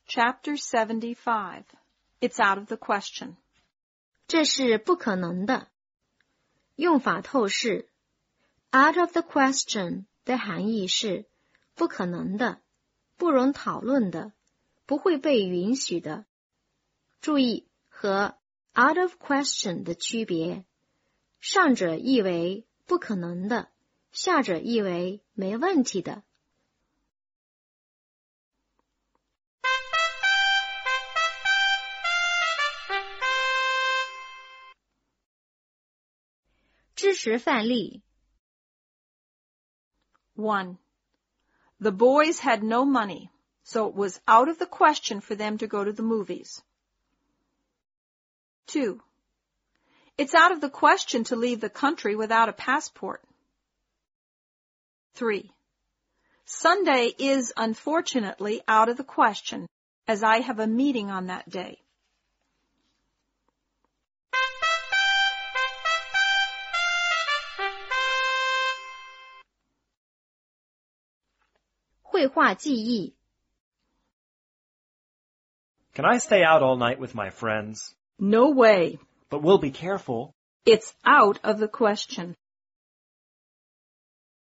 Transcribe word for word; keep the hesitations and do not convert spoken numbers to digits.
Chapter seventy-five. It's out of the question. 这是不可能的。用法透视。Out of the question 的含义是不可能的，不容讨论的，不会被允许的。注意和 out of question 的区别，上者意为不可能的，下者意为没问题的。知识范例 One. The boys had no money, so it was out of the question for them to go to the movies. Two. It's out of the question to leave the country without a passport. Three. Sunday is unfortunately out of the question, as I have a meeting on that day. 绘画记忆 Can I stay out all night with my friends? No way. But we'll be careful. It's out of the question.